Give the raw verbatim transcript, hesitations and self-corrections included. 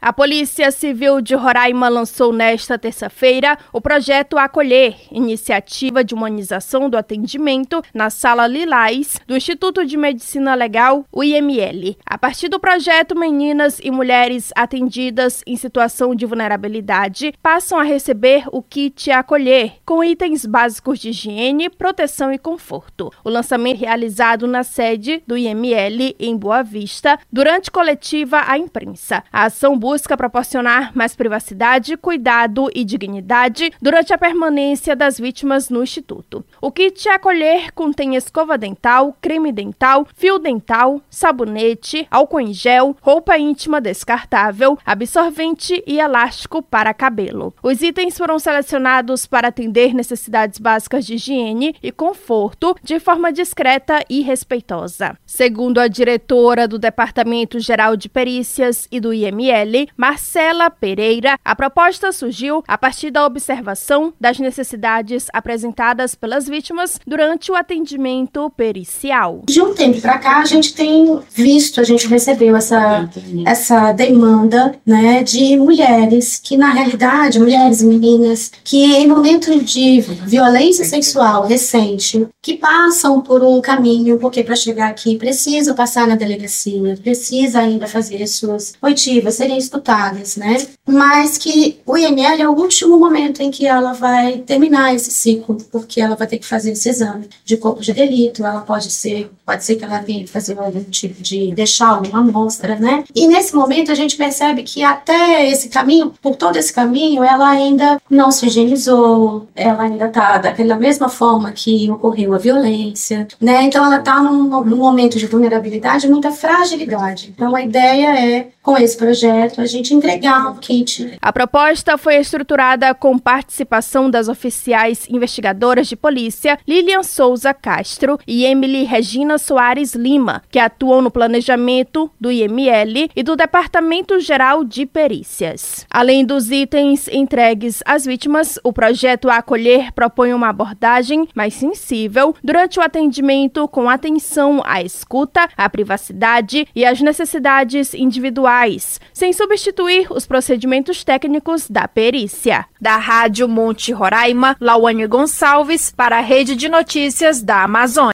A Polícia Civil de Roraima lançou nesta terça-feira o projeto Acolher, iniciativa de humanização do atendimento na Sala Lilás do Instituto de Medicina Legal, o I M L. A partir do projeto, meninas e mulheres atendidas em situação de vulnerabilidade passam a receber o kit Acolher, com itens básicos de higiene, proteção e conforto. O lançamento é realizado na sede do I M L em Boa Vista, durante coletiva à imprensa. A ação busca busca proporcionar mais privacidade, cuidado e dignidade durante a permanência das vítimas no Instituto. O kit Acolher contém escova dental, creme dental, fio dental, sabonete, álcool em gel, roupa íntima descartável, absorvente e elástico para cabelo. Os itens foram selecionados para atender necessidades básicas de higiene e conforto de forma discreta e respeitosa. Segundo a diretora do Departamento Geral de Perícias e do I M L, Marcela Pereira, a proposta surgiu a partir da observação das necessidades apresentadas pelas vítimas durante o atendimento pericial. De um tempo para cá, a gente tem visto, a gente recebeu essa, essa demanda, né, de mulheres que, na realidade, mulheres e meninas que, em momento de violência sexual recente, que passam por um caminho, porque para chegar aqui precisa passar na delegacia, precisa ainda fazer suas oitivas, serem escutadas, né? Mas que o I M L é o último momento em que ela vai terminar esse ciclo, porque ela vai ter que fazer esse exame de corpo de delito, ela pode ser, pode ser que ela tenha que fazer algum tipo de deixar alguma amostra, né? E nesse momento a gente percebe que até esse caminho, por todo esse caminho, ela ainda não se higienizou, ela ainda tá daquela mesma forma que ocorreu a violência, né? Então ela tá num, num momento de vulnerabilidade, muita fragilidade. Então a ideia é, com esse projeto, a gente entregar um kit. A proposta foi estruturada com participação das oficiais investigadoras de polícia Lilian Souza Castro e Emily Regina Soares Lima, que atuam no planejamento do I M L e do Departamento Geral de Perícias. Além dos itens entregues às vítimas, o projeto Acolher propõe uma abordagem mais sensível durante o atendimento, com atenção à escuta, à privacidade e às necessidades individuais, sem substituir os procedimentos técnicos da perícia. Da Rádio Monte Roraima, Lauane Gonçalves, para a Rede de Notícias da Amazônia.